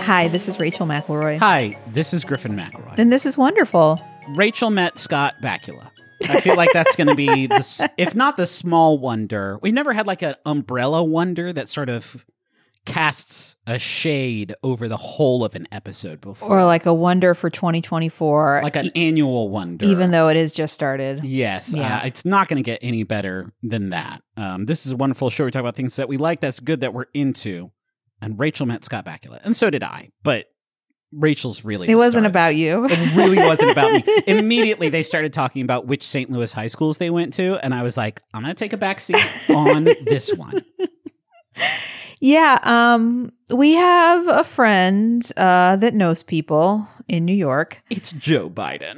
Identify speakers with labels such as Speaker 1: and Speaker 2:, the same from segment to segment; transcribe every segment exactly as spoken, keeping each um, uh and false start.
Speaker 1: Hi, this is Rachel McElroy.
Speaker 2: Hi, this is Griffin McElroy.
Speaker 1: And this is wonderful.
Speaker 2: Rachel met Scott Bakula. I feel like that's going to be, the, s- if not the small wonder, we've never had like an umbrella wonder that sort of casts a shade over the whole of an episode before.
Speaker 1: Or like a wonder for twenty twenty-four.
Speaker 2: Like an e- annual wonder.
Speaker 1: Even though it has just started.
Speaker 2: Yes.
Speaker 1: Yeah.
Speaker 2: Uh, it's not going to get any better than that. Um, this is a wonderful show. We talk about things that we like, that's good, that we're into. And Rachel met Scott Bakula. And so did I. But Rachel's really
Speaker 1: It
Speaker 2: the
Speaker 1: wasn't
Speaker 2: star.
Speaker 1: about you.
Speaker 2: It really wasn't about me. Immediately, they started talking about which Saint Louis high schools they went to. And I was like, I'm going to take a back seat on this one.
Speaker 1: Yeah, um, we have a friend uh, that knows people in New York.
Speaker 2: It's Joe Biden.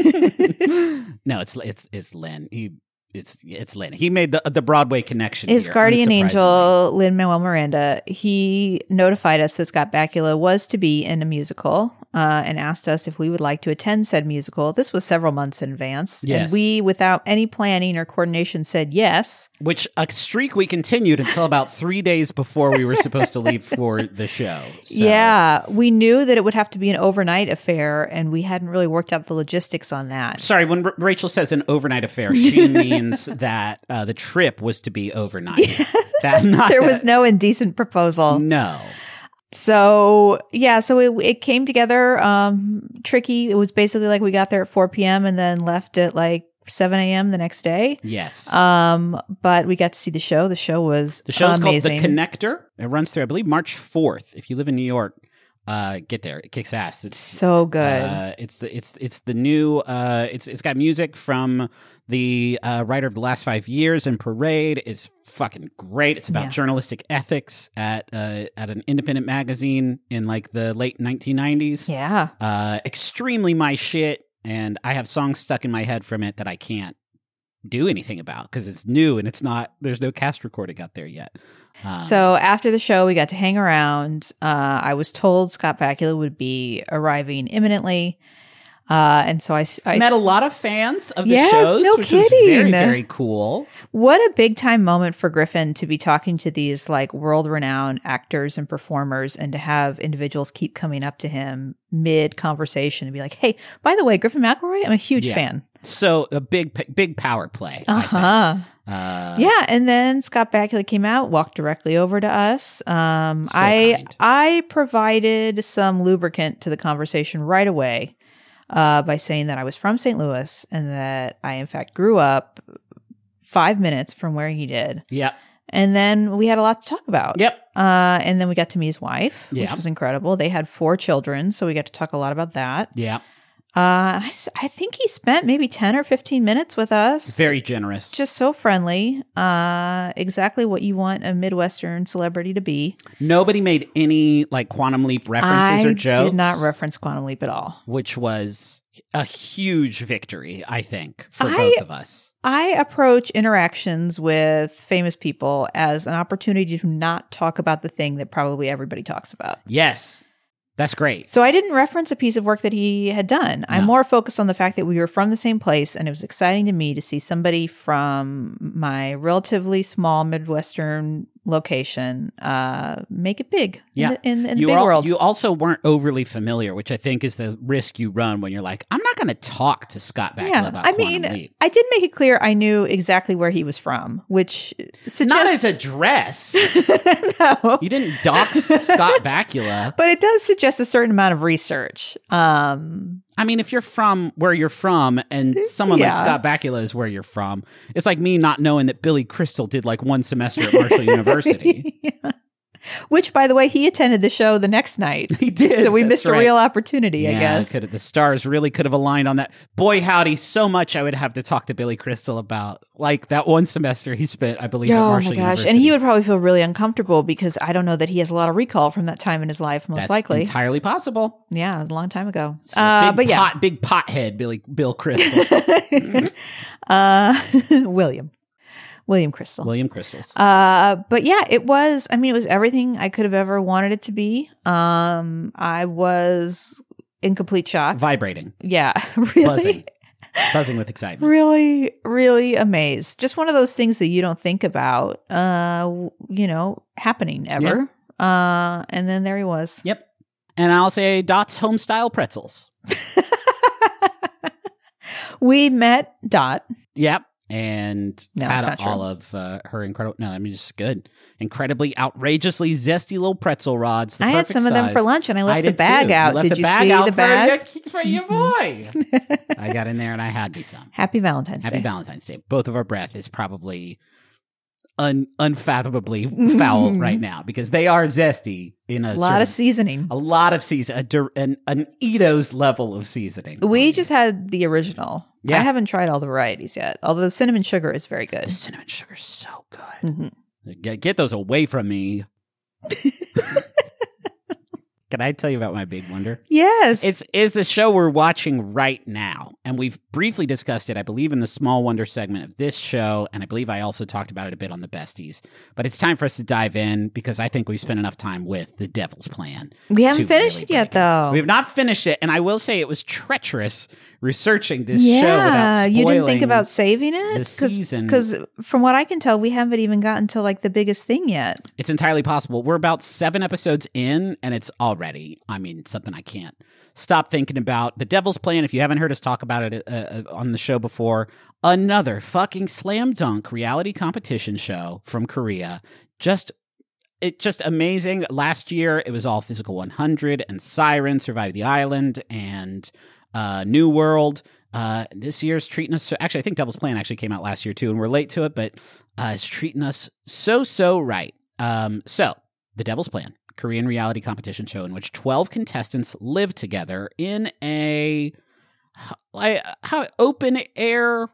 Speaker 2: No, it's it's it's Lynn. He it's it's Lynn. He made the the Broadway connection.
Speaker 1: His
Speaker 2: here,
Speaker 1: guardian angel,
Speaker 2: unsurprisingly.
Speaker 1: Lin-Manuel Miranda, he notified us that Scott Bakula was to be in a musical uh, and asked us if we would like to attend said musical. This was several months in advance.
Speaker 2: Yes.
Speaker 1: And we, without any planning or coordination, said yes.
Speaker 2: Which a streak we continued until about three days before we were supposed to leave for the show. So,
Speaker 1: Yeah, we knew that it would have to be an overnight affair, and we hadn't really worked out the logistics on that.
Speaker 2: Sorry, when R- Rachel says an overnight affair, she means that uh, the trip was to be overnight. That not
Speaker 1: There
Speaker 2: that-
Speaker 1: was no indecent proposal.
Speaker 2: no.
Speaker 1: So, yeah, so it, it came together um, tricky. It was basically like we got there at four p.m. and then left at like seven a.m. the next day.
Speaker 2: Yes.
Speaker 1: Um, but we got to see the show. The show was
Speaker 2: The show's
Speaker 1: amazing.
Speaker 2: called The Connector. It runs through, I believe, March fourth. If you live in New York, uh, get there. It kicks ass. It's
Speaker 1: So good.
Speaker 2: Uh, it's it's it's the new. Uh, it's it's got music from the uh, writer of the last five years in Parade. It's fucking great. It's about
Speaker 1: Yeah.
Speaker 2: journalistic ethics at uh, at an independent magazine in like the late nineteen nineties.
Speaker 1: yeah.
Speaker 2: Uh, extremely my shit, and I have songs stuck in my head from it that I can't do anything about because it's new and it's not. There's no cast recording out there yet. Um,
Speaker 1: So after the show, we got to hang around. Uh, I was told Scott Bakula would be arriving imminently. Uh, and so I, s- I
Speaker 2: met a
Speaker 1: s-
Speaker 2: lot of fans of the
Speaker 1: Yes,
Speaker 2: shows,
Speaker 1: no
Speaker 2: which was very,
Speaker 1: kidding.
Speaker 2: very cool.
Speaker 1: What a big time moment for Griffin to be talking to these like world renowned actors and performers and to have individuals keep coming up to him mid conversation and be like, hey, by the way, Griffin McElroy, I'm a huge
Speaker 2: Yeah.
Speaker 1: fan.
Speaker 2: So a big, p- big power play.
Speaker 1: Uh
Speaker 2: I
Speaker 1: huh.
Speaker 2: think. Uh,
Speaker 1: Yeah, and then Scott Bakula came out, walked directly over to us. Um,
Speaker 2: So
Speaker 1: I
Speaker 2: kind.
Speaker 1: I provided some lubricant to the conversation right away uh, by saying that I was from Saint Louis and that I in fact grew up five minutes from where he did.
Speaker 2: Yep.
Speaker 1: And then we had a lot to talk about.
Speaker 2: Yep.
Speaker 1: Uh, and then we got to meet his wife, which
Speaker 2: Yeah.
Speaker 1: was incredible. They had four children, so we got to talk a lot about that.
Speaker 2: Yep.
Speaker 1: Uh, I, s- I think he spent maybe ten or fifteen minutes with us.
Speaker 2: Very generous.
Speaker 1: Just so friendly. Uh, exactly what you want a Midwestern celebrity to be.
Speaker 2: Nobody made any like Quantum Leap references
Speaker 1: I
Speaker 2: or jokes.
Speaker 1: did not reference Quantum Leap at all.
Speaker 2: which was a huge victory, I think, for
Speaker 1: I-
Speaker 2: both of us.
Speaker 1: I approach interactions with famous people as an opportunity to not talk about the thing that probably everybody talks about.
Speaker 2: Yes. That's great.
Speaker 1: So I didn't reference a piece of work that he had done. I'm
Speaker 2: No.
Speaker 1: more focused on the fact that we were from the same place, and it was exciting to me to see somebody from my relatively small Midwestern location uh, make it big
Speaker 2: Yeah.
Speaker 1: in the, in, in the
Speaker 2: you,
Speaker 1: big
Speaker 2: al-
Speaker 1: world.
Speaker 2: you also weren't overly familiar, which I think is the risk you run when you're like, I'm not going to talk to Scott Bakula
Speaker 1: yeah,
Speaker 2: about
Speaker 1: I
Speaker 2: Quantum
Speaker 1: mean,
Speaker 2: Leap.
Speaker 1: I did make it clear I knew exactly where he was from, which suggests
Speaker 2: Not his address.
Speaker 1: no.
Speaker 2: You didn't dox Scott Bakula.
Speaker 1: But it does suggest a certain amount of research. Um,
Speaker 2: I mean, if you're from where you're from and someone
Speaker 1: Yeah.
Speaker 2: like Scott Bakula is where you're from, it's like me not knowing that Billy Crystal did like one semester at Marshall University.
Speaker 1: yeah. Which, by the way, he attended the show the next night.
Speaker 2: He did.
Speaker 1: So we
Speaker 2: that's
Speaker 1: missed
Speaker 2: right.
Speaker 1: a real opportunity, I
Speaker 2: Yeah,
Speaker 1: guess.
Speaker 2: could have, the stars really could have aligned on that. Boy, howdy, so much I would have to talk to Billy Crystal about. Like that one semester he spent, I believe, at
Speaker 1: Oh
Speaker 2: Marshall
Speaker 1: my gosh.
Speaker 2: University.
Speaker 1: And he would probably feel really uncomfortable because I don't know that he has a lot of recall from that time in his life, most
Speaker 2: That's
Speaker 1: likely.
Speaker 2: entirely possible.
Speaker 1: yeah, it was a long time ago.
Speaker 2: So
Speaker 1: Uh,
Speaker 2: big
Speaker 1: but yeah.
Speaker 2: pot, big pothead, Billy Bill Crystal,
Speaker 1: uh, William. William Crystal.
Speaker 2: William Crystals.
Speaker 1: Uh, but yeah, it was, I mean, it was everything I could have ever wanted it to be. Um, I was in complete shock.
Speaker 2: Vibrating,
Speaker 1: Yeah, really,
Speaker 2: buzzing, buzzing with excitement.
Speaker 1: really, really amazed. Just one of those things that you don't think about, uh, w- you know, happening ever. Uh, and then there he was.
Speaker 2: Yep. And I'll say Dot's home style pretzels.
Speaker 1: We met Dot.
Speaker 2: Yep. And
Speaker 1: No,
Speaker 2: had
Speaker 1: it's not
Speaker 2: all
Speaker 1: true.
Speaker 2: of uh, her incredible, no, I mean, just good. Incredibly, outrageously zesty little pretzel rods. The
Speaker 1: I had
Speaker 2: perfect
Speaker 1: some of them
Speaker 2: size.
Speaker 1: for lunch, and I
Speaker 2: I
Speaker 1: left the
Speaker 2: did
Speaker 1: bag
Speaker 2: too.
Speaker 1: out.
Speaker 2: left
Speaker 1: Did
Speaker 2: the
Speaker 1: you
Speaker 2: bag
Speaker 1: see
Speaker 2: out
Speaker 1: the
Speaker 2: for
Speaker 1: bag?
Speaker 2: Your, for your boy. I got in there and I had me some.
Speaker 1: Happy Valentine's
Speaker 2: Happy
Speaker 1: Day.
Speaker 2: Valentine's Day. Both of our breath is probably un- unfathomably foul right now because they are zesty in a
Speaker 1: A lot
Speaker 2: sort
Speaker 1: of seasoning.
Speaker 2: a lot of season, a, dur- an, an Ito's level of seasoning.
Speaker 1: We
Speaker 2: on
Speaker 1: just
Speaker 2: these.
Speaker 1: had the original.
Speaker 2: Yeah.
Speaker 1: I haven't tried all the varieties yet, although the cinnamon sugar is very good.
Speaker 2: the cinnamon sugar's so good.
Speaker 1: Mhm.
Speaker 2: Get, get those away from me. Can I tell you about my big wonder?
Speaker 1: Yes.
Speaker 2: It's is a show we're watching right now, and we've briefly discussed it, I believe, in the Small Wonder segment of this show, and I believe I also talked about it a bit on the Besties. But it's time for us to dive in because I think we've spent enough time with The Devil's Plan.
Speaker 1: we haven't
Speaker 2: to
Speaker 1: finished
Speaker 2: really
Speaker 1: it yet,
Speaker 2: break it.
Speaker 1: though.
Speaker 2: We have not finished it, and I will say it was treacherous researching this
Speaker 1: yeah,
Speaker 2: show without spoiling.
Speaker 1: you didn't think about saving it?
Speaker 2: the season.
Speaker 1: Because from what I can tell, we haven't even gotten to like the biggest thing yet.
Speaker 2: It's entirely possible. We're about seven episodes in, and it's already, I mean, something I can't stop thinking about. The Devil's Plan, if you haven't heard us talk about it uh, on the show before, another fucking slam dunk reality competition show from Korea. Just it just amazing. Last year, it was all Physical one hundred and Siren, Survive the Island, and uh, New World. Uh, this year's treating us so, actually, I think Devil's Plan actually came out last year too, and we're late to it, but uh, it's treating us so, so right. Um, so, The Devil's Plan, Korean reality competition show in which twelve contestants live together in a like how open air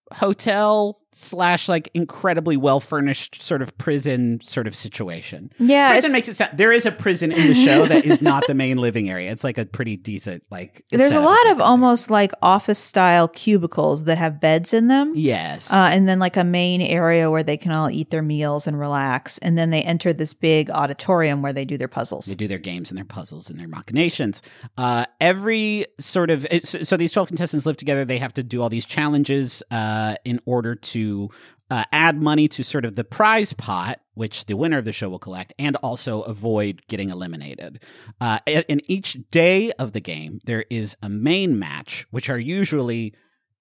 Speaker 2: hotel slash like incredibly well furnished sort of prison sort of situation.
Speaker 1: Yeah,
Speaker 2: Prison
Speaker 1: it's-
Speaker 2: makes it sound there is a prison in the show that is not the main living area. It's like a pretty decent like.
Speaker 1: There's a
Speaker 2: setup.
Speaker 1: lot of almost like office style cubicles that have beds in them.
Speaker 2: Yes.
Speaker 1: Uh, and then like a main area where they can all eat their meals and relax. And then they enter this big auditorium where they do their puzzles.
Speaker 2: They do their games and their puzzles and their machinations. Uh, every sort of so, so these twelve contestants live together. They have to do all these challenges uh, in order to uh, add money to sort of the prize pot, which the winner of the show will collect, and also avoid getting eliminated. Uh, in each day of the game, there is a main match, which are usually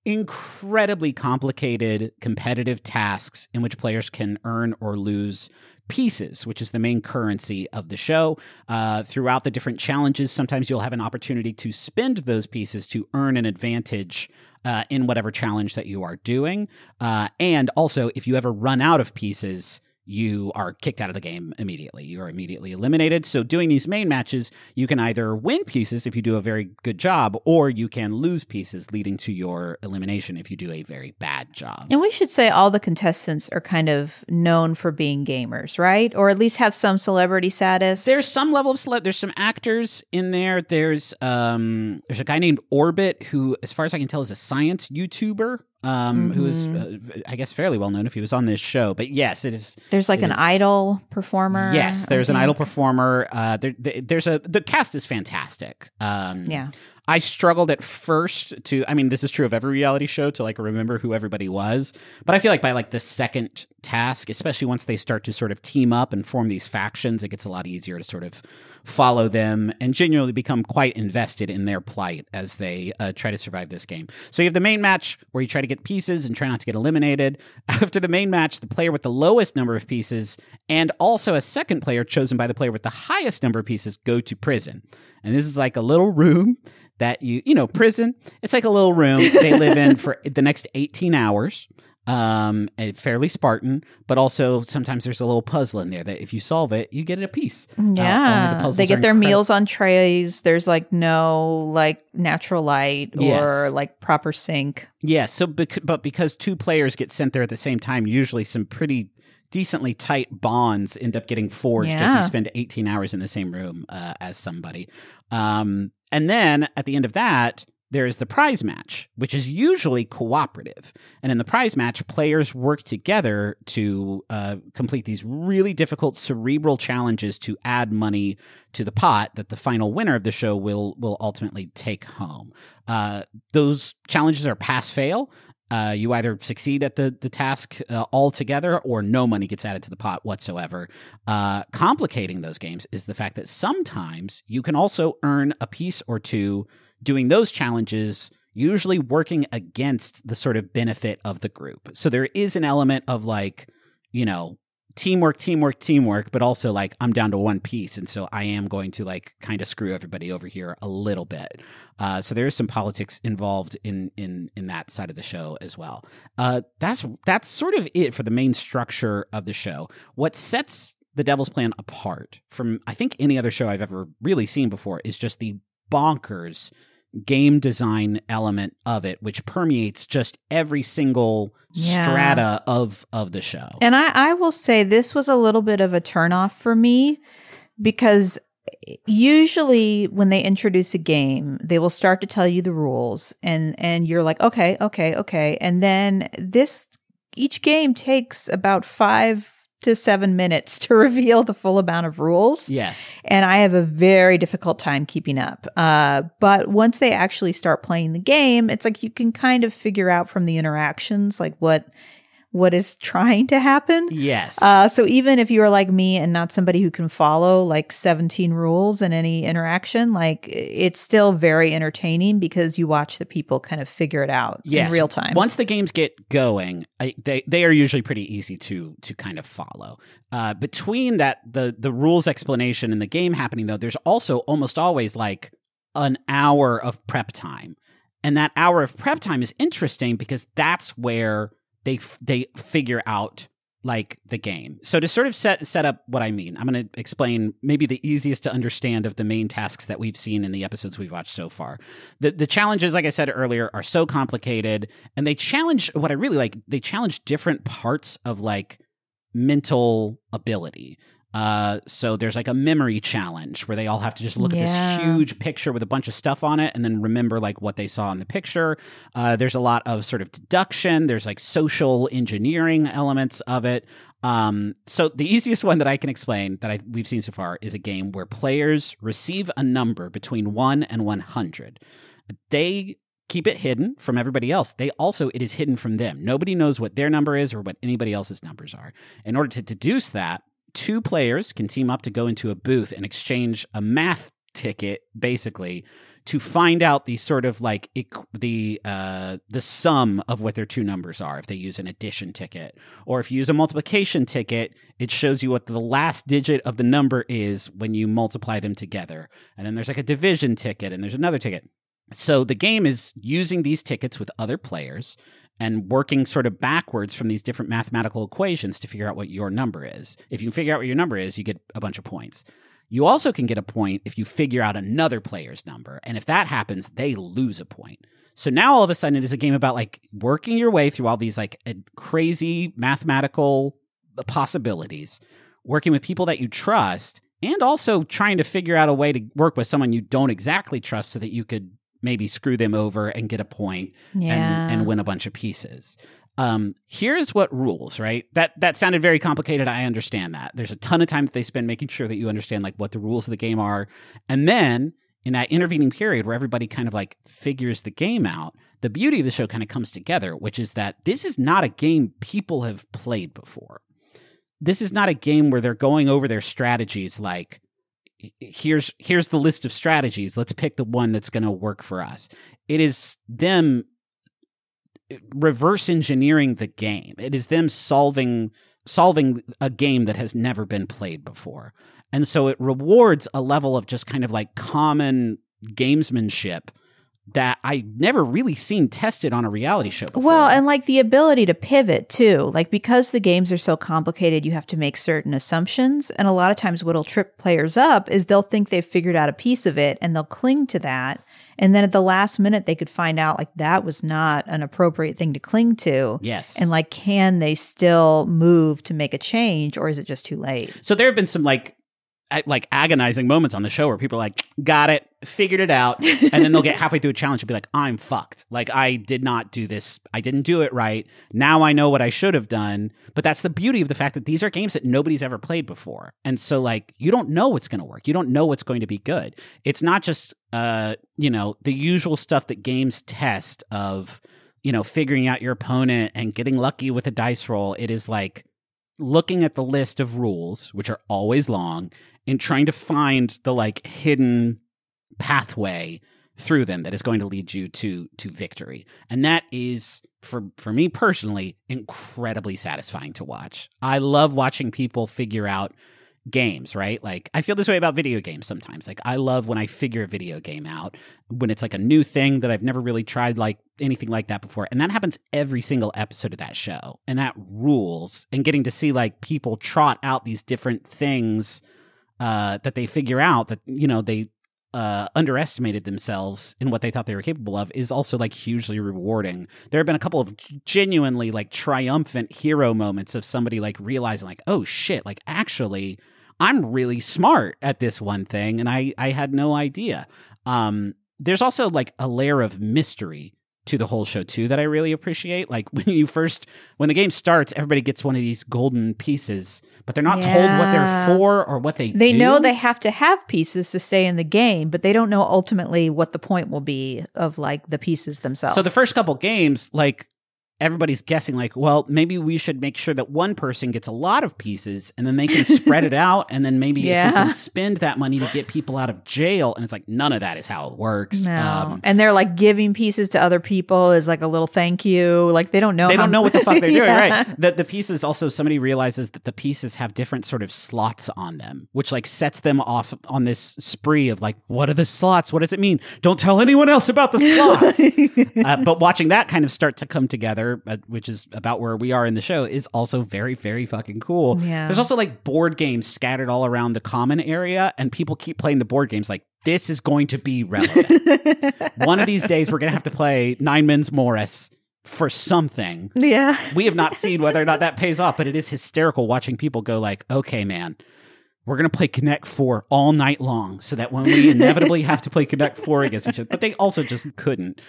Speaker 2: incredibly complicated competitive tasks in which players can earn or lose pieces, which is the main currency of the show. Uh, throughout the different challenges, sometimes you'll have an opportunity to spend those pieces to earn an advantage uh, in whatever challenge that you are doing. Uh, and also, if you ever run out of pieces, you are kicked out of the game immediately. You are immediately eliminated. So doing these main matches, you can either win pieces if you do a very good job, or you can lose pieces leading to your elimination if you do a very bad job.
Speaker 1: And we should say all the contestants are kind of known for being gamers, right? Or at least have some celebrity status.
Speaker 2: There's some level of cele- there's some actors in there. There's um there's a guy named Orbit who, as far as I can tell, is a science YouTuber. Um, mm-hmm. who is, uh, I guess, fairly well known if he was on this show. But yes, it is.
Speaker 1: There's like an
Speaker 2: is,
Speaker 1: idol performer.
Speaker 2: Yes, there's an idol performer. Uh, there, there's a the cast is fantastic. Um,
Speaker 1: yeah.
Speaker 2: I struggled at first to, I mean, this is true of every reality show, to like remember who everybody was. But I feel like by like the second task, especially once they start to sort of team up and form these factions, it gets a lot easier to sort of follow them and genuinely become quite invested in their plight as they uh, try to survive this game. So you have the main match where you try to get pieces and try not to get eliminated. After the main match, the player with the lowest number of pieces and also a second player chosen by the player with the highest number of pieces go to prison. And this is like a little room that you, you know, prison, it's like a little room they live in for the next eighteen hours. Um, fairly Spartan, but also sometimes there's a little puzzle in there that if you solve it, you get a piece.
Speaker 1: Yeah.
Speaker 2: Uh,
Speaker 1: the they get their incredible. meals on trays. There's like no like natural light or
Speaker 2: yes.
Speaker 1: like proper sink.
Speaker 2: Yes. Yeah, so, bec- but because two players get sent there at the same time, usually some pretty decently tight bonds end up getting forged
Speaker 1: yeah.
Speaker 2: as you spend eighteen hours in the same room uh, as somebody. Um, and then at the end of that, there is the prize match, which is usually cooperative. And in the prize match, players work together to uh, complete these really difficult cerebral challenges to add money to the pot that the final winner of the show will will ultimately take home. Uh, those challenges are pass-fail. Uh, you either succeed at the, the task uh, altogether or no money gets added to the pot whatsoever. Uh, complicating those games is the fact that sometimes you can also earn a piece or two doing those challenges, usually working against the sort of benefit of the group. So there is an element of like, you know, teamwork, teamwork, teamwork, but also like I'm down to one piece. And so I am going to like kind of screw everybody over here a little bit. Uh, so there is some politics involved in, in, in that side of the show as well. Uh, that's, that's sort of it for the main structure of the show. What sets The Devil's Plan apart from, I think, any other show I've ever really seen before is just the bonkers game design element of it, which permeates just every single yeah. strata of of the show.
Speaker 1: And I, I will say this was a little bit of a turnoff for me, because usually when they introduce a game, they will start to tell you the rules, and and you're like, okay, okay, okay. And then this each game takes about five to seven minutes to reveal the full amount of rules.
Speaker 2: Yes.
Speaker 1: And I have a very difficult time keeping up. Uh, but once they actually start playing the game, it's like you can kind of figure out from the interactions, like what what is trying to happen.
Speaker 2: Yes.
Speaker 1: Uh, so even if you are like me and not somebody who can follow like seventeen rules in any interaction, like it's still very entertaining because you watch the people kind of figure it out
Speaker 2: yes.
Speaker 1: in real time.
Speaker 2: Once the games get going, I, they they are usually pretty easy to to kind of follow. Uh, between that the the rules explanation and the game happening, though, there's also almost always like an hour of prep time, and that hour of prep time is interesting because that's where they f- they figure out like the game. So to sort of set set up what I mean, I'm going to explain maybe the easiest to understand of the main tasks that we've seen in the episodes we've watched so far. The the challenges, like I said earlier, are so complicated, and they challenge what I really like. They challenge different parts of like mental ability. Uh, so there's like a memory challenge where they all have to just look
Speaker 1: yeah.
Speaker 2: at this huge picture with a bunch of stuff on it and then remember like what they saw in the picture. Uh, there's a lot of sort of deduction. There's like social engineering elements of it. Um, so the easiest one that I can explain that I, we've seen so far is a game where players receive a number between one and one hundred. They keep it hidden from everybody else. They also, it is hidden from them. Nobody knows what their number is or what anybody else's numbers are. In order to deduce that, two players can team up to go into a booth and exchange a math ticket, basically, to find out the sort of like equ- the uh, the sum of what their two numbers are. If they use an addition ticket, or if you use a multiplication ticket, it shows you what the last digit of the number is when you multiply them together. And then there's like a division ticket, and there's another ticket. So the game is using these tickets with other players and working sort of backwards from these different mathematical equations to figure out what your number is. If you can figure out what your number is, you get a bunch of points. You also can get a point if you figure out another player's number. And if that happens, they lose a point. So now all of a sudden it is a game about like working your way through all these like crazy mathematical possibilities, working with people that you trust, and also trying to figure out a way to work with someone you don't exactly trust so that you could maybe screw them over and get a point
Speaker 1: yeah.
Speaker 2: and, and win a bunch of pieces. Um, here's what rules, right? That that sounded very complicated. I understand that. There's a ton of time that they spend making sure that you understand like what the rules of the game are. And then in that intervening period where everybody kind of like figures the game out, the beauty of the show kind of comes together, which is that this is not a game people have played before. This is not a game where they're going over their strategies like, here's here's the list of strategies. Let's pick the one that's going to work for us. It is them reverse engineering the game. It is them solving solving a game that has never been played before. And so it rewards a level of just kind of like common gamesmanship that I never really seen tested on a reality show before.
Speaker 1: Well, and like the ability to pivot too. Like because the games are so complicated, you have to make certain assumptions. And a lot of times what'll trip players up is they'll think they've figured out a piece of it and they'll cling to that. And then at the last minute, they could find out like that was not an appropriate thing to cling to.
Speaker 2: Yes.
Speaker 1: And like, can they still move to make a change, or is it just too late?
Speaker 2: So there have been some like like agonizing moments on the show where people are like, got it, figured it out. And then they'll get halfway through a challenge and be like, I'm fucked. Like, I did not do this. I didn't do it right. Now I know what I should have done. But that's the beauty of the fact that these are games that nobody's ever played before. And so like, you don't know what's going to work. You don't know what's going to be good. It's not just, uh, you know, the usual stuff that games test of you know, figuring out your opponent and getting lucky with a dice roll. It is like looking at the list of rules, which are always long, and trying to find the like hidden pathway through them that is going to lead you to to victory. And that is, for for me personally, incredibly satisfying to watch. I love watching people figure out games, right? Like, I feel this way about video games sometimes. Like, I love when I figure a video game out, when it's like a new thing that I've never really tried like anything like that before. And that happens every single episode of that show. And that rules. And getting to see like people trot out these different things uh, that they figure out that, you know, they uh, underestimated themselves in what they thought they were capable of is also like hugely rewarding. There have been a couple of genuinely like triumphant hero moments of somebody like realizing like, oh shit, like actually I'm really smart at this one thing and I, I had no idea. Um, there's also like a layer of mystery to the whole show too that I really appreciate. Like when you first, when the game starts, everybody gets one of these golden pieces, but they're not
Speaker 1: yeah.
Speaker 2: told what they're for or what they,
Speaker 1: they
Speaker 2: do.
Speaker 1: They know they have to have pieces to stay in the game, but they don't know ultimately what the point will be of like the pieces themselves.
Speaker 2: So the first couple games, like everybody's guessing like, well, maybe we should make sure that one person gets a lot of pieces and then they can spread it out. And then maybe
Speaker 1: yeah.
Speaker 2: if we can spend that money to get people out of jail. And it's like, none of that is how it works.
Speaker 1: No.
Speaker 2: Um,
Speaker 1: and they're like giving pieces to other people is like a little thank you. Like they don't know.
Speaker 2: They
Speaker 1: how
Speaker 2: don't know what the fuck they're doing,
Speaker 1: yeah.
Speaker 2: right? The, the pieces also, somebody realizes that the pieces have different sort of slots on them, which like sets them off on this spree of like, what are the slots? What does it mean? Don't tell anyone else about the slots. uh, but watching that kind of start to come together, Uh, which is about where we are in the show, is also very, very fucking cool.
Speaker 1: Yeah.
Speaker 2: There's also like board games scattered all around the common area, and people keep playing the board games like, this is going to be relevant. One of these days, we're going to have to play Nine Men's Morris for something.
Speaker 1: Yeah.
Speaker 2: We have not seen whether or not that pays off, but it is hysterical watching people go like, okay, man, we're going to play Connect Four all night long so that when we inevitably have to play Connect Four against each other, but they also just couldn't.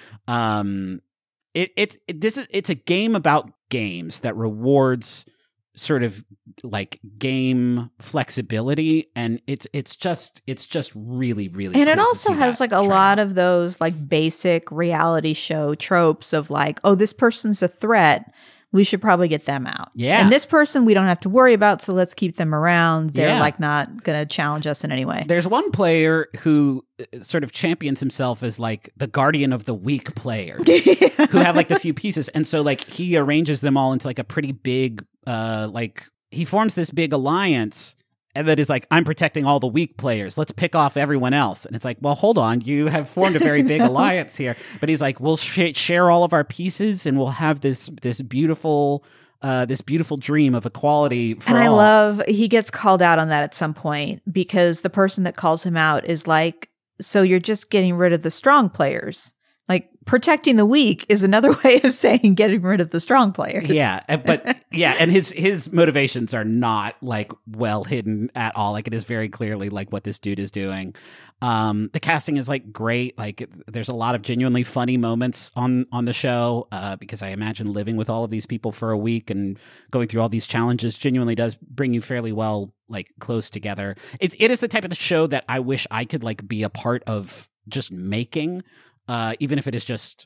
Speaker 2: Um, It, it it this is it's a game about games that rewards sort of like game flexibility, and it's it's just it's just really really
Speaker 1: and
Speaker 2: cool
Speaker 1: it also
Speaker 2: to see
Speaker 1: has
Speaker 2: that
Speaker 1: like a
Speaker 2: trend.
Speaker 1: lot of those like basic reality show tropes of like, oh, this person's a threat, we should probably get them out.
Speaker 2: Yeah.
Speaker 1: And this person we don't have to worry about, so let's keep them around. They're
Speaker 2: Yeah.
Speaker 1: like not going to challenge us in any way.
Speaker 2: There's one player who sort of champions himself as like the guardian of the weak players who have like the few pieces, and so like he arranges them all into like a pretty big uh like he forms this big alliance. And that is like, I'm protecting all the weak players. Let's pick off everyone else. And it's like, well, hold on. You have formed a very big alliance here. But he's like, we'll sh- share all of our pieces, and we'll have this this beautiful uh, this beautiful dream of equality for
Speaker 1: and I
Speaker 2: all.
Speaker 1: love he gets called out on that at some point, because the person that calls him out is like, so you're just getting rid of the strong players. Like, protecting the weak is another way of saying getting rid of the strong players.
Speaker 2: Yeah, uh, but yeah, and his his motivations are not like well hidden at all. Like, it is very clearly like what this dude is doing. Um, the casting is like great. Like, there's a lot of genuinely funny moments on on the show, uh, because I imagine living with all of these people for a week and going through all these challenges genuinely does bring you fairly well like close together. It it is the type of the show that I wish I could like be a part of just making. Uh, even if it is just,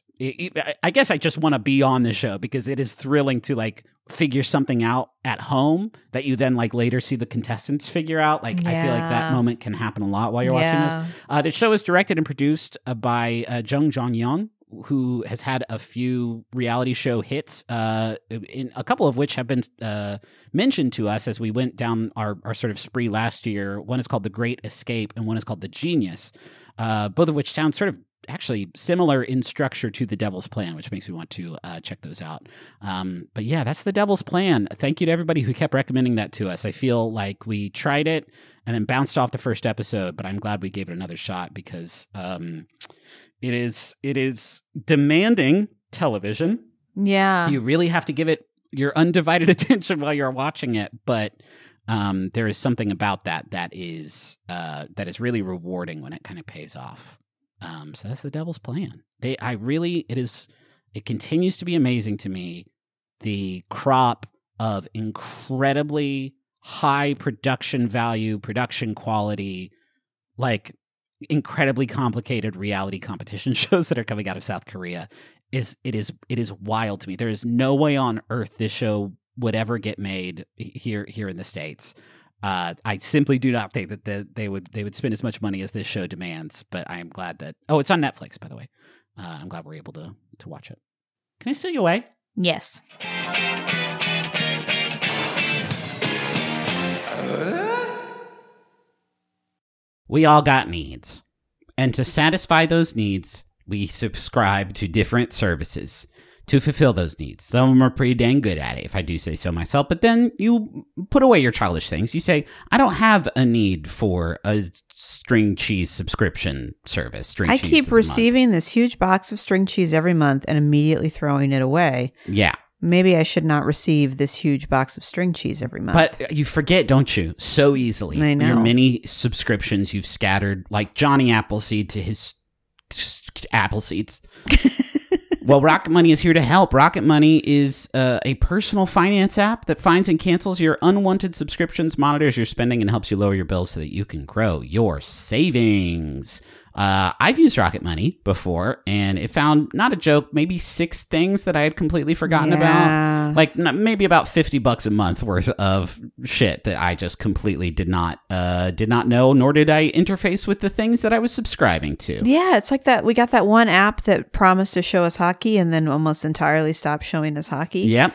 Speaker 2: I guess I just want to be on the show because it is thrilling to like figure something out at home that you then like later see the contestants figure out. Like,
Speaker 1: yeah.
Speaker 2: I feel like that moment can happen a lot while you're
Speaker 1: yeah.
Speaker 2: watching this. Uh, the show is directed and produced uh, by uh, Jung Jong-young, who has had a few reality show hits, uh, in a couple of which have been uh, mentioned to us as we went down our, our sort of spree last year. One is called The Great Escape, and one is called The Genius, uh, both of which sound sort of actually similar in structure to The Devil's Plan, which makes me want to uh, check those out. Um, but yeah, that's The Devil's Plan. Thank you to everybody who kept recommending that to us. I feel like we tried it and then bounced off the first episode, but I'm glad we gave it another shot because um, it is it is demanding television.
Speaker 1: Yeah.
Speaker 2: You really have to give it your undivided attention while you're watching it, but um, there is something about that that is uh, that is really rewarding when it kind of pays off. Um, so that's The Devil's Plan. They, I really, it is, it continues to be amazing to me, the crop of incredibly high production value, production quality, like incredibly complicated reality competition shows that are coming out of South Korea. is it is it is wild to me. There is no way on earth this show would ever get made here here in the States. Uh, I simply do not think that the, they would they would spend as much money as this show demands. But I am glad that oh, it's on Netflix, by the way. Uh, I'm glad we're able to to watch it. Can I steal you away?
Speaker 1: Yes.
Speaker 2: We all got needs. And to satisfy those needs, we subscribe to different services to fulfill those needs. Some of them are pretty dang good at it, if I do say so myself. But then you put away your childish things. You say, I don't have a need for a string cheese subscription service. String
Speaker 1: I
Speaker 2: cheese
Speaker 1: keep receiving this huge box of string cheese every month and immediately throwing it away.
Speaker 2: Yeah.
Speaker 1: Maybe I should not receive this huge box of string cheese every month.
Speaker 2: But you forget, don't you? So easily.
Speaker 1: I know.
Speaker 2: Your many subscriptions you've scattered, like Johnny Appleseed to his apple seeds. Well, Rocket Money is here to help. Rocket Money is uh, a personal finance app that finds and cancels your unwanted subscriptions, monitors your spending, and helps you lower your bills so that you can grow your savings. Uh, I've used Rocket Money before, and it found, not a joke, maybe six things that I had completely forgotten
Speaker 1: yeah.
Speaker 2: about. Like n- maybe about fifty bucks a month worth of shit that I just completely did not uh, did not know, nor did I interface with the things that I was subscribing to.
Speaker 1: Yeah, it's like that. We got that one app that promised to show us hockey and then almost entirely stopped showing us hockey.
Speaker 2: Yep.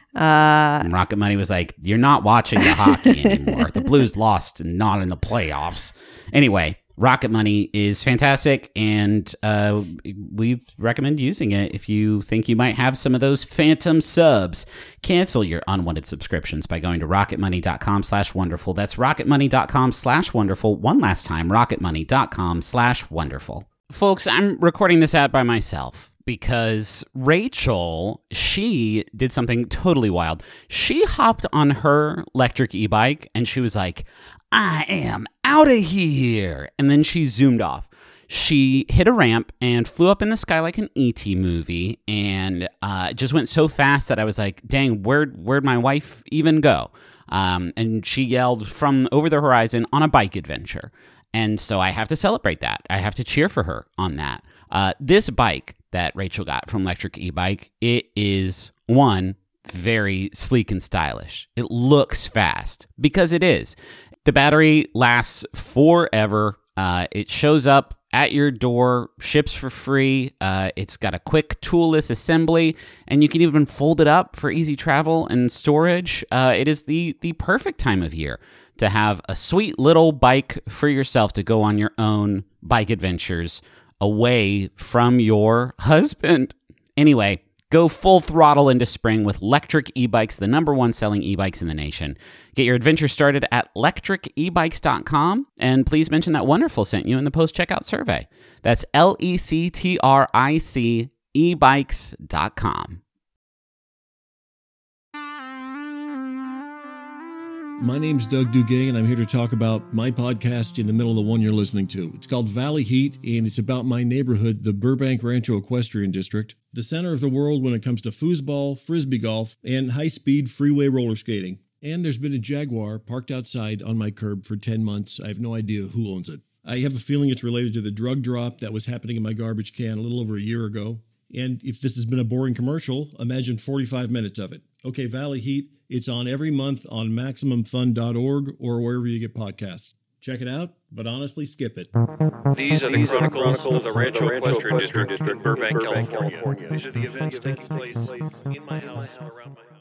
Speaker 1: Uh,
Speaker 2: and Rocket Money was like, you're not watching the hockey anymore. The Blues lost and not in the playoffs. Anyway, Rocket Money is fantastic, and uh, we recommend using it if you think you might have some of those phantom subs. Cancel your unwanted subscriptions by going to rocketmoney.com slash wonderful. That's rocketmoney.com slash wonderful. One last time, rocketmoney.com slash wonderful. Folks, I'm recording this ad by myself because Rachel, she did something totally wild. She hopped on her electric e-bike, and she was like, I am out of here. And then she zoomed off. She hit a ramp and flew up in the sky like an E T movie, and uh, it just went so fast that I was like, dang, where'd, where'd my wife even go? Um, and she yelled from over the horizon on a bike adventure. And so I have to celebrate that. I have to cheer for her on that. Uh, this bike that Rachel got from Electric E-Bike, it is, one, very sleek and stylish. It looks fast because it is. The battery lasts forever. Uh, it shows up at your door, ships for free. Uh, it's got a quick toolless assembly, and you can even fold it up for easy travel and storage. Uh, it is the the perfect time of year to have a sweet little bike for yourself to go on your own bike adventures away from your husband. Anyway, go full throttle into spring with Electric E-Bikes, the number one selling e-bikes in the nation. Get your adventure started at electric e bikes dot com, and please mention that Wonderful sent you in the post-checkout survey. That's L E C T R I C e bikes dot com.
Speaker 3: My name's Doug Duguay, and I'm here to talk about my podcast in the middle of the one you're listening to. It's called Valley Heat, and it's about my neighborhood, the Burbank Rancho Equestrian District, the center of the world when it comes to foosball, frisbee golf, and high-speed freeway roller skating. And there's been a Jaguar parked outside on my curb for ten months. I have no idea who owns it. I have a feeling it's related to the drug drop that was happening in my garbage can a little over a year ago. And if this has been a boring commercial, imagine forty-five minutes of it. Okay, Valley Heat, it's on every month on maximum fun dot org or wherever you get podcasts. Check it out, but honestly, skip it.
Speaker 4: These are the These chronicles, are the chronicles of the Rancho Equestrian District in Burbank, Burbank California. California. These are the events taking place in my house and around my house.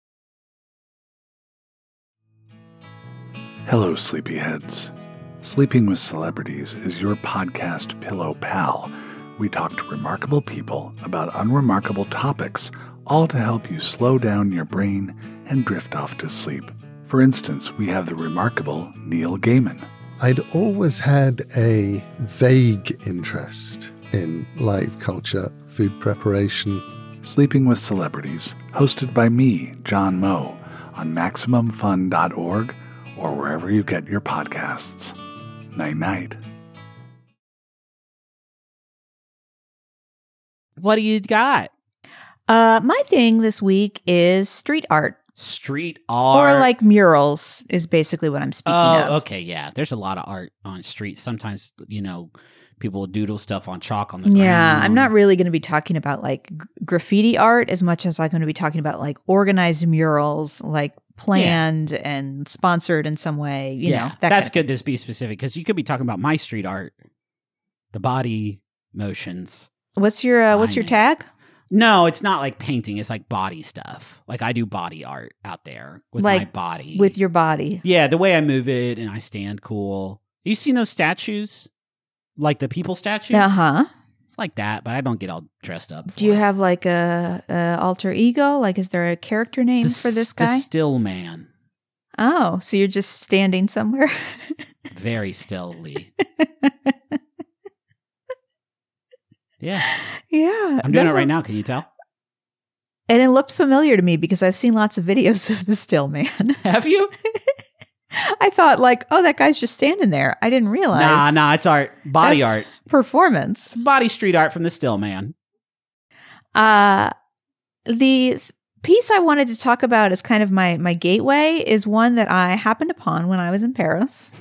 Speaker 5: Hello, sleepyheads. Sleeping with Celebrities is your podcast pillow pal. We talk to remarkable people about unremarkable topics, all to help you slow down your brain and drift off to sleep. For instance, we have the remarkable Neil Gaiman.
Speaker 6: I'd always had a vague interest in live culture, food preparation.
Speaker 5: Sleeping with Celebrities, hosted by me, John Moe, on maximum fun dot org or wherever you get your podcasts. Night-night.
Speaker 2: What do you got?
Speaker 1: Uh, my thing this week is street art.
Speaker 2: Street art.
Speaker 1: Or like murals is basically what I'm speaking
Speaker 2: Oh,
Speaker 1: of.
Speaker 2: okay, yeah. There's a lot of art on streets. Sometimes, you know, people will doodle stuff on chalk on the ground.
Speaker 1: Yeah, I'm not really going to be talking about like g- graffiti art as much as I'm going to be talking about like organized murals, like planned and sponsored in some way. You
Speaker 2: yeah,
Speaker 1: know, that
Speaker 2: that's
Speaker 1: kind
Speaker 2: good to be specific because you could be talking about my street art, the body motions.
Speaker 1: of- What's your uh, What's your
Speaker 2: Timing.
Speaker 1: tag?
Speaker 2: No, it's not like painting. It's like body stuff. Like I do body art out there with my
Speaker 1: Like,
Speaker 2: body.
Speaker 1: With your body.
Speaker 2: yeah, the way I move it and I stand cool. You seen those statues? Like the people statues?
Speaker 1: Uh huh.
Speaker 2: It's like that, but I don't get all dressed up.
Speaker 1: Do you
Speaker 2: for it.
Speaker 1: have like a, a alter ego? Like, is there a character name
Speaker 2: the,
Speaker 1: for this
Speaker 2: s- the
Speaker 1: guy?
Speaker 2: still man?
Speaker 1: Oh, so you're just standing somewhere?
Speaker 2: Very stillly. Yeah,
Speaker 1: Yeah,
Speaker 2: I'm doing
Speaker 1: no.
Speaker 2: it right now. Can you tell?
Speaker 1: And it looked familiar to me because I've seen lots of videos of the still man.
Speaker 2: Have you?
Speaker 1: I thought like, oh, that guy's just standing there. I didn't realize.
Speaker 2: Nah, nah. It's art, body
Speaker 1: That's
Speaker 2: art,
Speaker 1: performance.
Speaker 2: body street art from the still man.
Speaker 1: Uh, the th- piece I wanted to talk about as kind of my my gateway is one that I happened upon when I was in Paris.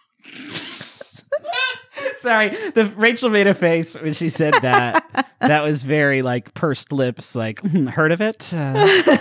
Speaker 2: Sorry, the Rachel made a face when she said that. That was very like pursed lips. Like, "Hmm, heard of it? Uh,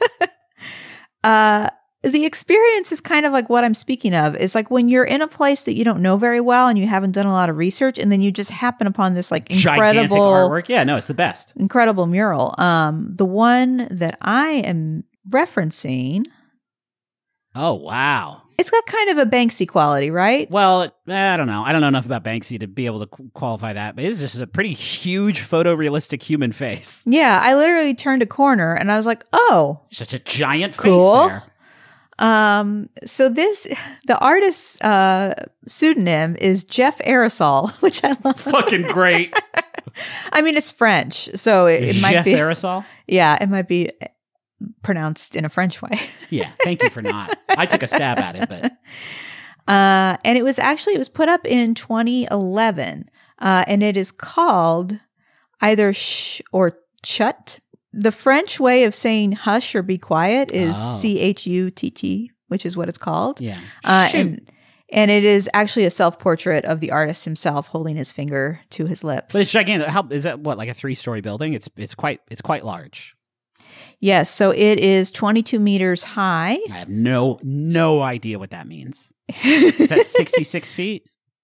Speaker 1: uh, the experience is kind of like what I'm speaking of. It's like when you're in a place that you don't know very well and you haven't done a lot of research, and then you just happen upon this like
Speaker 2: gigantic
Speaker 1: incredible
Speaker 2: artwork. Yeah, no, it's the best.
Speaker 1: incredible mural. Um, the one that I am referencing,
Speaker 2: Oh wow.
Speaker 1: it's got kind of a Banksy quality, right?
Speaker 2: Well, it- I don't know. I don't know enough about Banksy to be able to qu- qualify that, but it's just a pretty huge photorealistic human face.
Speaker 1: Yeah, I literally turned a corner and I was like, oh,
Speaker 2: Such a giant face
Speaker 1: Cool.
Speaker 2: there.
Speaker 1: um, so this, the artist's uh, pseudonym is Jeff Aerosol, which I love.
Speaker 2: Fucking great.
Speaker 1: I mean, it's French, so it, it might
Speaker 2: Jeff
Speaker 1: be,
Speaker 2: Aerosol?
Speaker 1: yeah, it might be pronounced in a French way.
Speaker 2: Yeah, thank you for not. I took a stab at it, but
Speaker 1: Uh, and it was actually, it was put up in twenty eleven, uh, and it is called either sh or chut. The French way of saying hush or be quiet is
Speaker 2: Oh.
Speaker 1: C H U T T, which is what it's called.
Speaker 2: yeah.
Speaker 1: Uh,
Speaker 2: Shoot.
Speaker 1: and and it is actually a self-portrait of the artist himself holding his finger to his lips.
Speaker 2: But it's gigantic. How is that? What, like a three-story building? It's it's quite it's quite large.
Speaker 1: Yes, so it is twenty-two meters high.
Speaker 2: I have no no idea what that means. Is that sixty-six feet?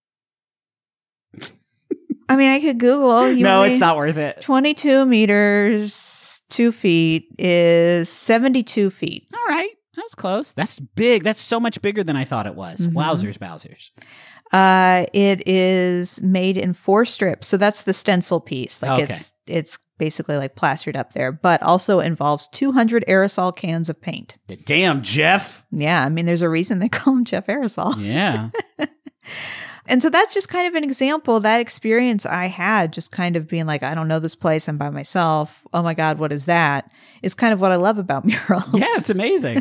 Speaker 1: I mean, I could Google. You
Speaker 2: No,
Speaker 1: want me-
Speaker 2: it's not worth it.
Speaker 1: twenty-two meters, two feet is seventy-two feet.
Speaker 2: All right, that was close. That's big. That's so much bigger than I thought it was.
Speaker 1: Mhm.
Speaker 2: Wowzers, Bowsers.
Speaker 1: Uh, it is made in four strips, so that's the stencil piece. Like
Speaker 2: Okay.
Speaker 1: it's it's basically like plastered up there, but also involves two hundred aerosol cans of paint.
Speaker 2: Damn, Jeff.
Speaker 1: Yeah, I mean, there's a reason they call him Jeff Aerosol.
Speaker 2: Yeah.
Speaker 1: And so that's just kind of an example. That experience I had, just kind of being like, I don't know this place. I'm by myself. Oh my God, what is that? Is kind of what I love about murals.
Speaker 2: Yeah, it's amazing.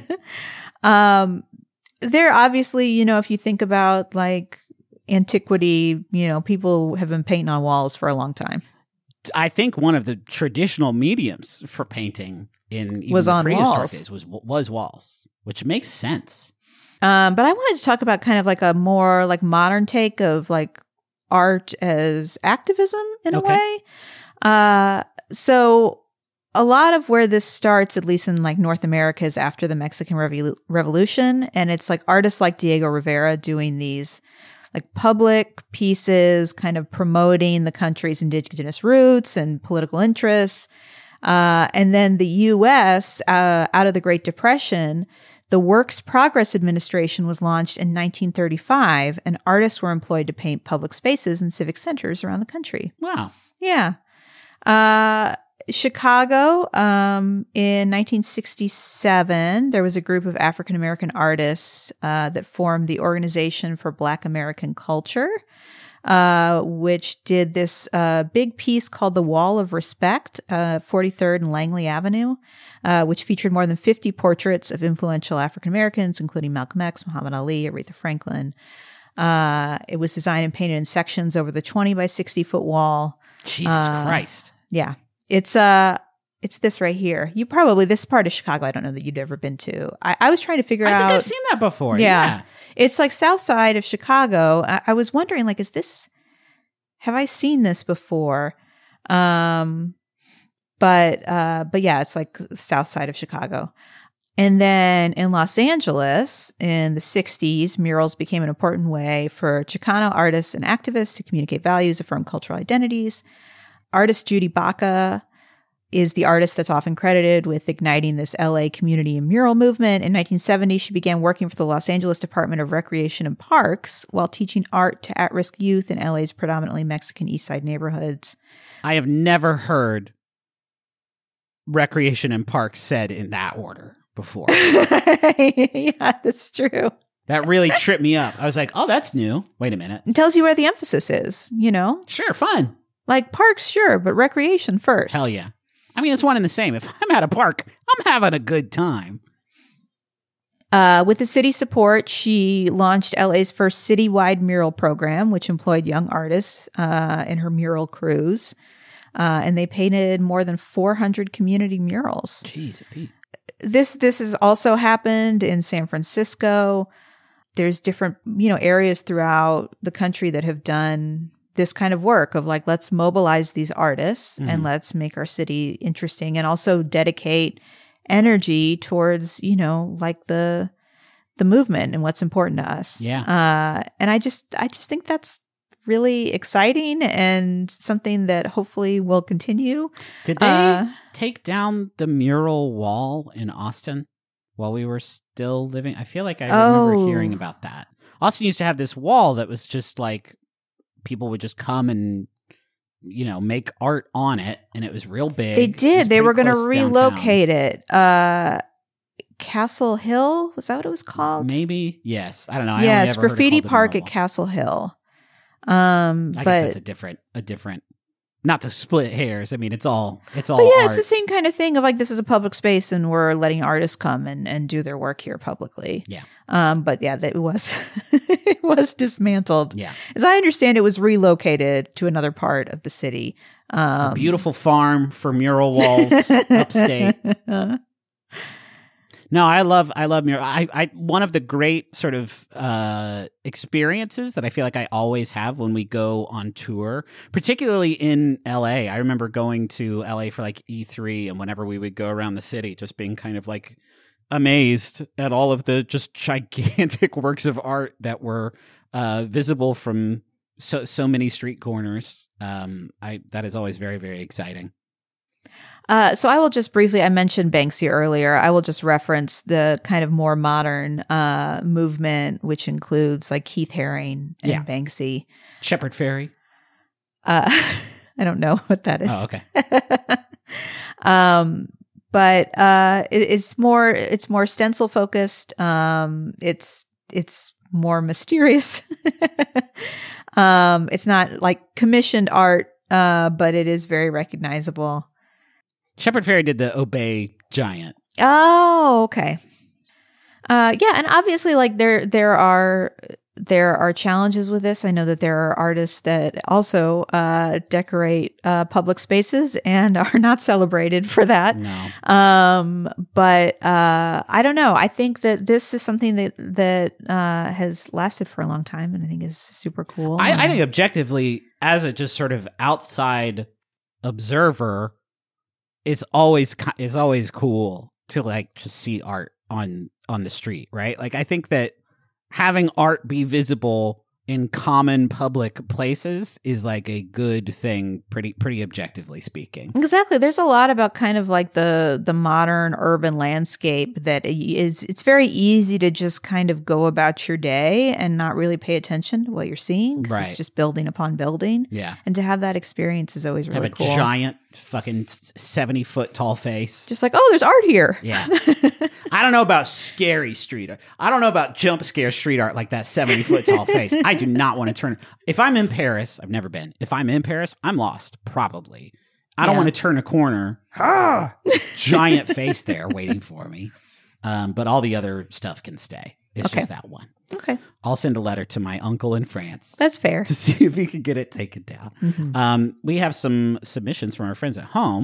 Speaker 1: Um, they're obviously, you know, if you think about like antiquity, you know, people have been painting on walls for a long time.
Speaker 2: I think one of the traditional mediums for painting in even
Speaker 1: Was
Speaker 2: the
Speaker 1: on
Speaker 2: prehistoric
Speaker 1: walls.
Speaker 2: days was was walls, which makes sense.
Speaker 1: Um, but I wanted to talk about kind of like a more like modern take of like art as activism in
Speaker 2: Okay.
Speaker 1: a way. Uh, so a lot of where this starts, at least in like North America, is after the Mexican Revo- Revolution. And it's like artists like Diego Rivera doing these like public pieces, kind of promoting the country's indigenous roots and political interests. Uh, and then the U S, uh, out of the Great Depression, the Works Progress Administration was launched in nineteen thirty-five, and artists were employed to paint public spaces and civic centers around the country.
Speaker 2: Wow.
Speaker 1: Yeah. Uh, Chicago, um, in nineteen sixty-seven, there was a group of African American artists uh, that formed the Organization for Black American Culture, uh, which did this uh, big piece called The Wall of Respect, uh, forty-third and Langley Avenue, uh, which featured more than fifty portraits of influential African Americans, including Malcolm X, Muhammad Ali, Aretha Franklin. Uh, it was designed and painted in sections over the twenty by sixty foot wall.
Speaker 2: Jesus
Speaker 1: Uh,
Speaker 2: Christ.
Speaker 1: Yeah. It's uh it's this right here. You probably, this part of Chicago, I don't know that you'd ever been to. I, I was trying to figure
Speaker 2: I
Speaker 1: out.
Speaker 2: think I've seen that before.
Speaker 1: Yeah.
Speaker 2: Yeah.
Speaker 1: It's like south side of Chicago. I, I was wondering, like, is this, have I seen this before? Um, but, uh, but yeah, it's like south side of Chicago. And then in Los Angeles in the sixties, murals became an important way for Chicano artists and activists to communicate values, affirm cultural identities. Artist Judy Baca is the artist that's often credited with igniting this L A community and mural movement. In nineteen seventy, she began working for the Los Angeles Department of Recreation and Parks while teaching art to at-risk youth in L A's predominantly Mexican East Side neighborhoods.
Speaker 2: I have never heard recreation and parks said in that order before.
Speaker 1: Yeah, that's true.
Speaker 2: That really tripped me up. I was like, oh, that's new. Wait a minute.
Speaker 1: It tells you where the emphasis is, you know?
Speaker 2: Sure, fun.
Speaker 1: Like parks, sure, but recreation first.
Speaker 2: Hell yeah. I mean, it's one and the same. If I'm at a park, I'm having a good time.
Speaker 1: Uh, with the city's support, she launched L A's first citywide mural program, which employed young artists uh, in her mural crews. Uh, and they painted more than four hundred community murals.
Speaker 2: Jeez, Pete.
Speaker 1: This this has also happened in San Francisco. There's different, you know, areas throughout the country that have done this kind of work of like, let's mobilize these artists mm-hmm. and let's make our city interesting and also dedicate energy towards, you know, like the the movement and what's important to us.
Speaker 2: Yeah.
Speaker 1: Uh, and I just I just think that's really exciting and something that hopefully will continue.
Speaker 2: Did they
Speaker 1: uh,
Speaker 2: take down the mural wall in Austin while we were still living? I feel like I remember
Speaker 1: oh.
Speaker 2: hearing about that. Austin used to have this wall that was just like people would just come and, you know, make art on it, and it was real big.
Speaker 1: They did. They were going to relocate
Speaker 2: downtown.
Speaker 1: it. Uh, Castle Hill, was that what it was called?
Speaker 2: Maybe. Yes. I don't know. I
Speaker 1: yes,
Speaker 2: only ever
Speaker 1: Graffiti
Speaker 2: heard it
Speaker 1: Park at
Speaker 2: Wall.
Speaker 1: Castle Hill. Um,
Speaker 2: I
Speaker 1: but,
Speaker 2: guess it's a different, a different. Not to split hairs. I mean, it's all, it's all.
Speaker 1: But yeah,
Speaker 2: art.
Speaker 1: it's the same kind of thing of like this is a public space and we're letting artists come and, and do their work here publicly.
Speaker 2: Yeah.
Speaker 1: Um, but yeah, that it was it was dismantled.
Speaker 2: Yeah.
Speaker 1: As I understand, it was relocated to another part of the city. Um,
Speaker 2: a beautiful farm for mural walls upstate. No, I love I love mural. I, I one of the great sort of uh, experiences that I feel like I always have when we go on tour, particularly in L A. I remember going to L A for like E three, and whenever we would go around the city, just being kind of like amazed at all of the just gigantic works of art that were uh, visible from so so many street corners. Um, I that is always very, very exciting.
Speaker 1: Uh, so I will just briefly, I mentioned Banksy earlier. I will just reference the kind of more modern uh, movement, which includes like Keith Haring and
Speaker 2: Yeah.
Speaker 1: Banksy.
Speaker 2: Shepard Fairey.
Speaker 1: Uh, I don't know what that is.
Speaker 2: Oh, okay.
Speaker 1: um, but uh, it, it's more it's more stencil focused. Um, it's it's more mysterious. um, it's not like commissioned art, uh, but it is very recognizable.
Speaker 2: Shepard Fairey did the Obey Giant.
Speaker 1: Oh, okay. Uh, yeah, and obviously, like there, there are there are challenges with this. I know that there are artists that also uh, decorate uh, public spaces and are not celebrated for that.
Speaker 2: No.
Speaker 1: Um, but uh, I don't know. I think that this is something that that uh, has lasted for a long time, and I think is super cool.
Speaker 2: I, I think objectively, as a just sort of outside observer, it's always ki- it's always cool to like just see art on on the street, right? Like I think that having art be visible in common public places is like a good thing, pretty pretty objectively speaking.
Speaker 1: Exactly. There's a lot about kind of like the the modern urban landscape that is it's very easy to just kind of go about your day and not really pay attention to what you're seeing because
Speaker 2: Right.
Speaker 1: it's just building upon building.
Speaker 2: Yeah.
Speaker 1: And to have that experience is always really
Speaker 2: Have a
Speaker 1: cool.
Speaker 2: giant fucking seventy foot tall face.
Speaker 1: Just like, oh, there's art here.
Speaker 2: Yeah. I don't know about scary street art. I don't know about jump scare street art like that seventy foot tall face. I do not want to turn. If I'm in Paris, I've never been. If I'm in Paris, I'm lost, probably. I don't
Speaker 1: Yeah.
Speaker 2: want to turn a corner. Ah, giant face there waiting for me. Um, but all the other stuff can stay. It's
Speaker 1: Okay.
Speaker 2: just that one.
Speaker 1: Okay.
Speaker 2: I'll send a letter to my uncle in France
Speaker 1: That's fair.
Speaker 2: to see if he can get it taken down.
Speaker 1: Mhm.
Speaker 2: Um, we have some submissions from our friends at home.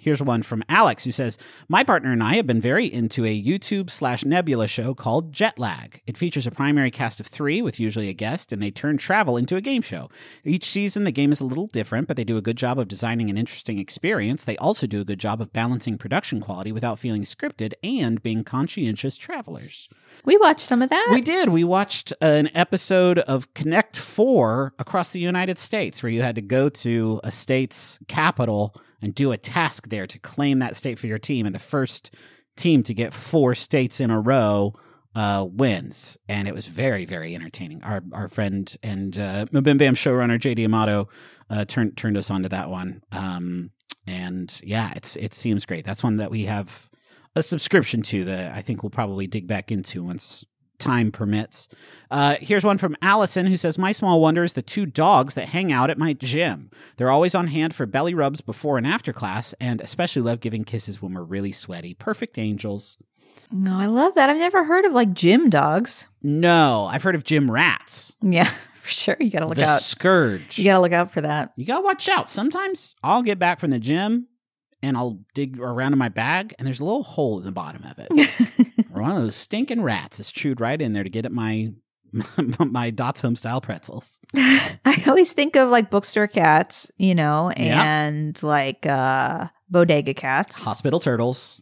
Speaker 2: Here's one from Alex who says, my partner and I have been very into a YouTube slash Nebula show called Jet Lag. It features a primary cast of three with usually a guest, and they turn travel into a game show. Each season, the game is a little different, but they do a good job of designing an interesting experience. They also do a good job of balancing production quality without feeling scripted and being conscientious travelers.
Speaker 1: We watched some of that.
Speaker 2: We did. We watched an episode of Connect Four across the United States where you had to go to a state's capital and do a task there to claim that state for your team. And the first team to get four states in a row uh, wins. And it was very, very entertaining. Our our friend and uh, Bim Bam showrunner J D Amato uh, turned turned us onto that one. Um, and yeah, it's it seems great. That's one that we have a subscription to that I think we'll probably dig back into once time permits. Uh, here's one from Allison who says, my small wonder is the two dogs that hang out at my gym. They're always on hand for belly rubs before and after class, and especially love giving kisses when we're really sweaty. Perfect angels.
Speaker 1: No, I love that. I've never heard of like gym dogs.
Speaker 2: No, I've heard of gym rats.
Speaker 1: Yeah, for sure. You got to look
Speaker 2: the
Speaker 1: out.
Speaker 2: Scourge.
Speaker 1: You got to look out for that.
Speaker 2: You got to watch out. Sometimes I'll get back from the gym and I'll dig around in my bag, and there's a little hole in the bottom of it. Or one of those stinking rats is chewed right in there to get at my my Dots Home style pretzels.
Speaker 1: I always think of like bookstore cats, you know,
Speaker 2: Yeah.
Speaker 1: and like uh, bodega cats.
Speaker 2: Hospital turtles.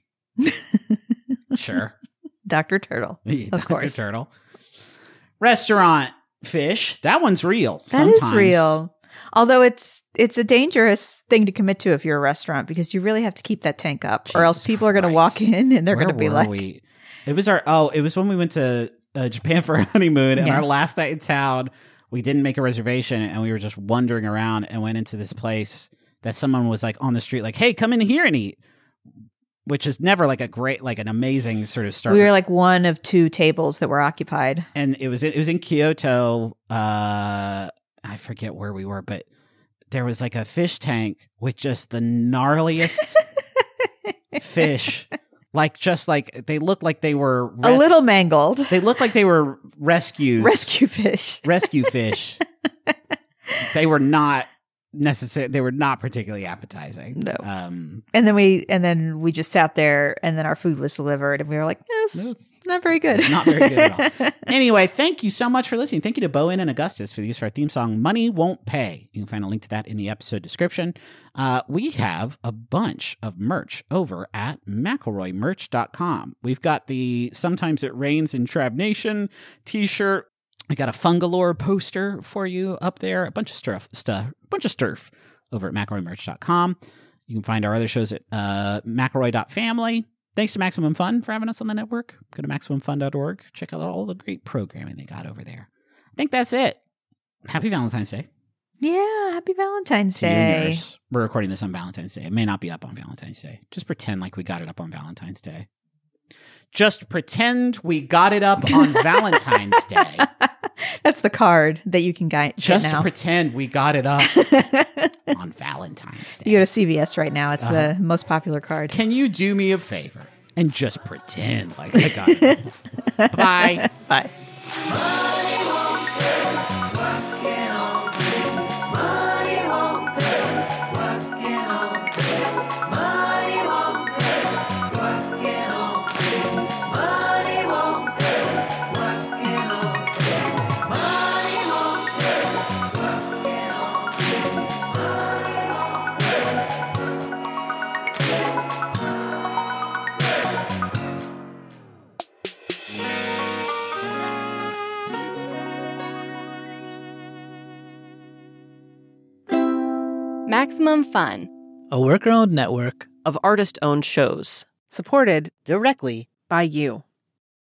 Speaker 2: Sure.
Speaker 1: Doctor Turtle,
Speaker 2: Yeah,
Speaker 1: of
Speaker 2: Doctor
Speaker 1: course.
Speaker 2: Turtle. Restaurant fish. That one's real.
Speaker 1: That is
Speaker 2: sometimes.
Speaker 1: real. Although it's it's a dangerous thing to commit to if you're a restaurant because you really have to keep that tank up, or else
Speaker 2: Jesus
Speaker 1: people are going to walk
Speaker 2: Christ.
Speaker 1: in and they're
Speaker 2: Where
Speaker 1: going to be
Speaker 2: were
Speaker 1: like,
Speaker 2: we? It was our, oh, it was when we went to uh, Japan for a honeymoon, and
Speaker 1: Yeah.
Speaker 2: our last night in town, we didn't make a reservation, and we were just wandering around and went into this place that someone was like on the street, like, hey, come in here and eat, which is never like a great, like an amazing sort of start.
Speaker 1: we were like one of two tables that were occupied.
Speaker 2: And it was, it was in Kyoto. Uh, I forget where we were, but there was like a fish tank with just the gnarliest fish. Like, just like, they looked like they were...
Speaker 1: A
Speaker 2: res-
Speaker 1: little mangled.
Speaker 2: They looked like they were rescues.
Speaker 1: Rescue fish.
Speaker 2: Rescue fish. They were not necessary. They were not particularly appetizing.
Speaker 1: No.
Speaker 2: Um,
Speaker 1: And then we and then we just sat there, and then our food was delivered, and we were like, "Yes, not very good."
Speaker 2: Not very good at all. Anyway, thank you so much for listening. Thank you to Bowen and Augustus for the use of our theme song, Money Won't Pay. You can find a link to that in the episode description. Uh, we have a bunch of merch over at McElroy Merch dot com. We've got the Sometimes It Rains in Trav Nation t-shirt. We got a Fungalore poster for you up there. A bunch of stuff, stuff, a bunch of sturf over at McElroy Merch dot com. You can find our other shows at uh, McElroy dot family. Thanks to Maximum Fun for having us on the network. Go to maximum fun dot org. Check out all the great programming they got over there. I think that's it. Happy Valentine's Day.
Speaker 1: Yeah, happy Valentine's
Speaker 2: to you and
Speaker 1: Day.
Speaker 2: yours. We're recording this on Valentine's Day. It may not be up on Valentine's Day. Just pretend like we got it up on Valentine's Day. Just pretend we got it up on Valentine's Day.
Speaker 1: That's the card that you can get
Speaker 2: Just
Speaker 1: now.
Speaker 2: pretend we got it up on Valentine's Day.
Speaker 1: You go to C V S right now. It's
Speaker 2: Uh-huh.
Speaker 1: the most popular card.
Speaker 2: Can you do me a favor and just pretend like I got it up? Bye.
Speaker 1: Bye.
Speaker 7: Maximum Fun,
Speaker 8: a worker-owned network
Speaker 9: of artist-owned shows.
Speaker 7: supported
Speaker 9: Directly
Speaker 7: by you.